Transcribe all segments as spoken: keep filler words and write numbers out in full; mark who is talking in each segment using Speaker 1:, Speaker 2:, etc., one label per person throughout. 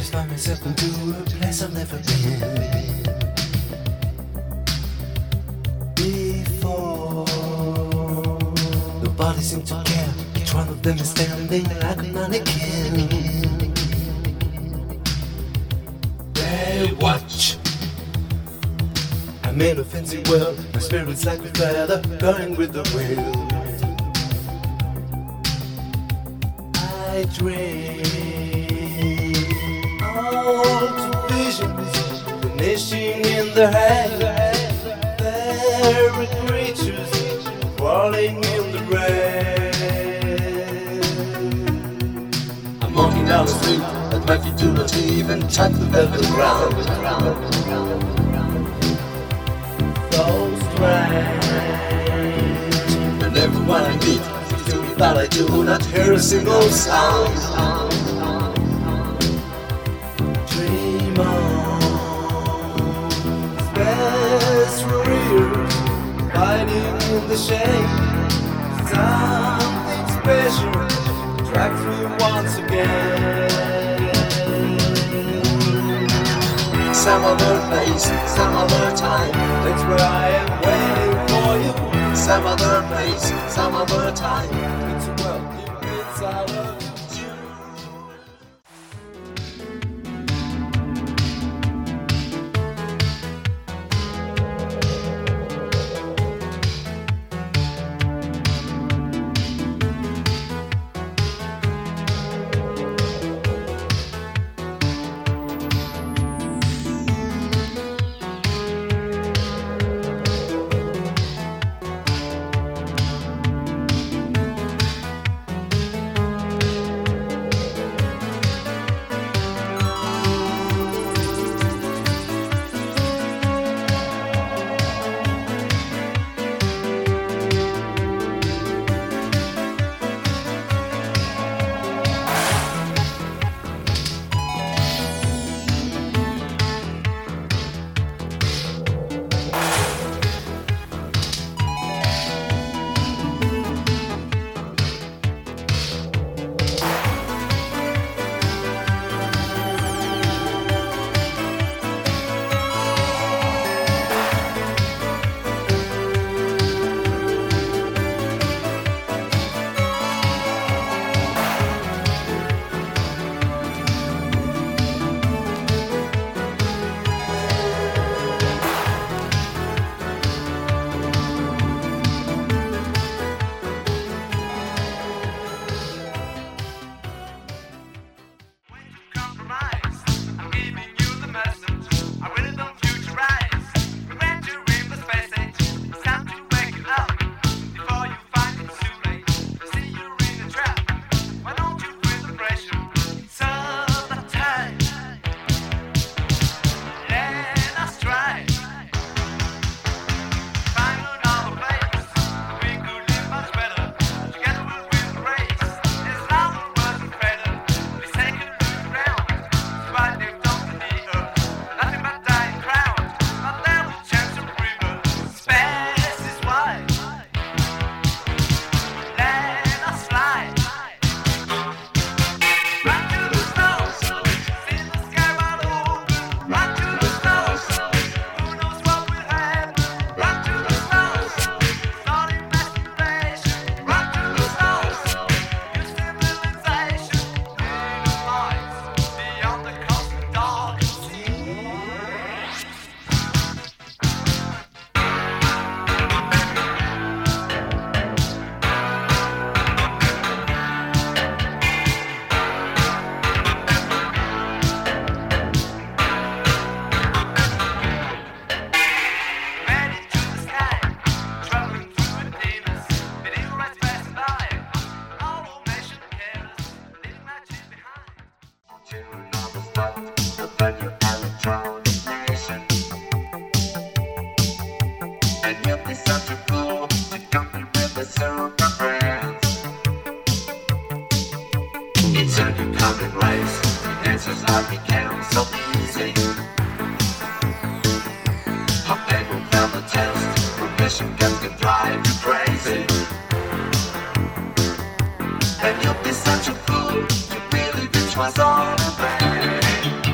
Speaker 1: find myself into a place I've never been before. Nobody seems to care. Each one of them is standing like a mannequin. They watch. I'm in a fancy world. My spirit's like a feather going with the wind. I dream all to visions vanishing in the haze. Fairy creatures crawling in the rain. I'm walking down the street, but my feet do not even touch the velvet ground. So strange, and everyone I meet seems to me, but I do not hear a single sound. Dream on, space for years, hiding in the shade. Something special attracts me once again. Some other place, some other time, that's where I am waiting for you. Some other place, some other time, it's a world deep inside of you. It's a new coming race. The answers are becoming so easy. Hot people found the test. Permission guns can drive you crazy. And you'll be such a fool to believe it was all a plan.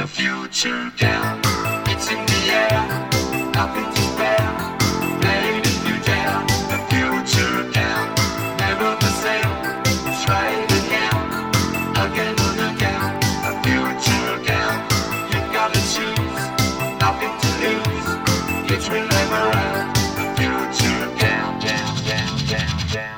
Speaker 1: the future down. It's in the air, nothing to bear. Play it if you dare. The future down, never the same. Try it again, again and again. The future down, you've got to choose, nothing to lose. It's remember out. The future down, down, down, down, down.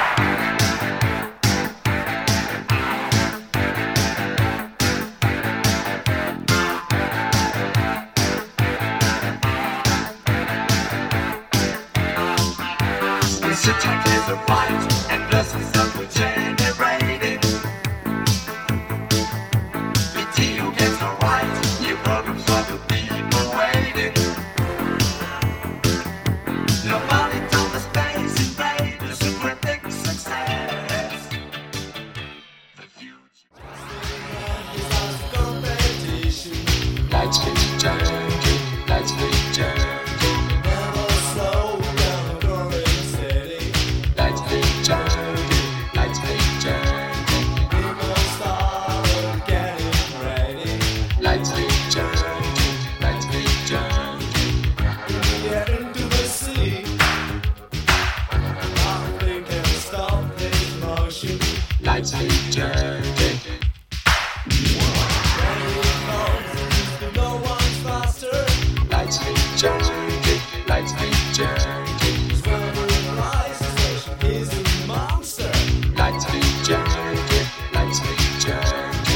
Speaker 1: This attack is a fight, and blessings are generating. Video games are right, new programs for the people waiting. Nobody told the space invaders who predict success. The future. Lights fade junkie, lights fade junkie. Lights fade junkie. No one's faster. Lights fade junkie. Lights fade junkie. He's a monster. Lights fade junkie. Lights fade junkie.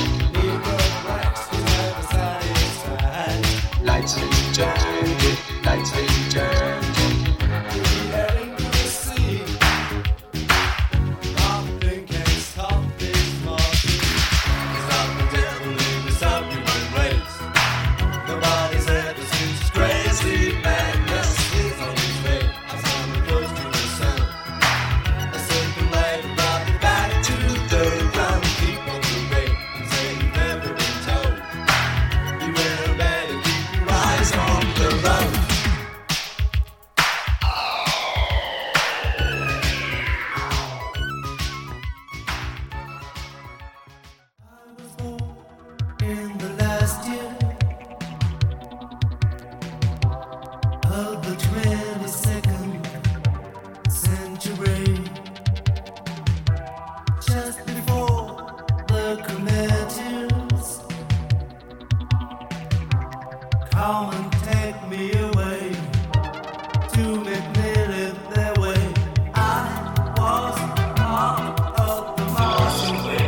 Speaker 1: Lights fade junkie. Lights fade junkie. Heading to the sea. In the last year of the twenty-second century, just before the committees come and take me away to make me live their way. I was part of the Martian way.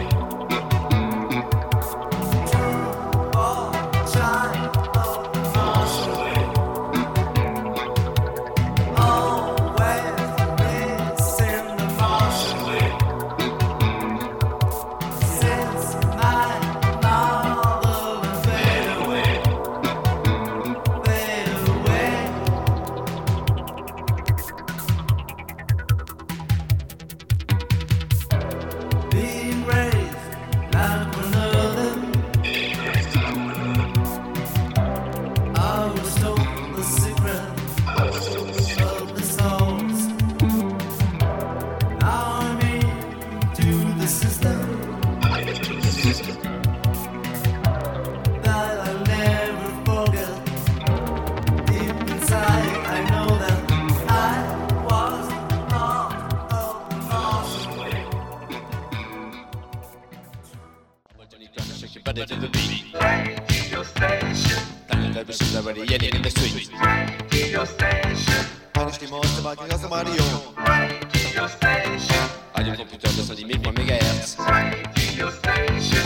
Speaker 2: But it is the beat.
Speaker 1: Radio station.
Speaker 2: Dann der bestimmt aber die Jenny in the street.
Speaker 1: Radio station.
Speaker 3: Eine Stimme aus dem Wagen aus dem Radio.
Speaker 1: Radio station.
Speaker 2: Radio Computer das die mille megahertz.
Speaker 1: Radio station.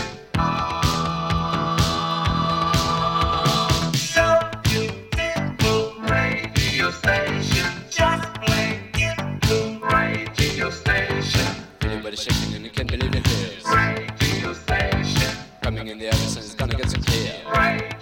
Speaker 1: So beautiful radio station. Just play it. Radio station.
Speaker 2: Everybody shaking and you can't believe it is.
Speaker 1: Radio station.
Speaker 2: Coming in the air, it's gonna get so clear.
Speaker 1: Radio